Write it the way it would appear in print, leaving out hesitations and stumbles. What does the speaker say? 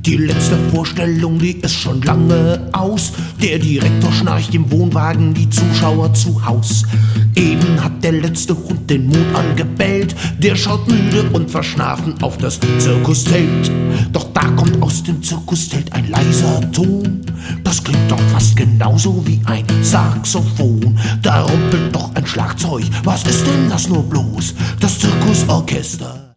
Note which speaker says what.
Speaker 1: Die letzte Vorstellung, die ist schon lange aus. Der Direktor schnarcht im Wohnwagen, die Zuschauer zu Haus. Eben hat der letzte Hund den Mond angebellt. Der schaut müde und verschlafen auf das Zirkuszelt. Doch da kommt aus dem Zirkuszelt ein leiser Ton. Das klingt doch fast genauso wie ein Saxophon. Da rumpelt doch ein Schlagzeug. Was ist denn das nur bloß? Das Zirkusorchester.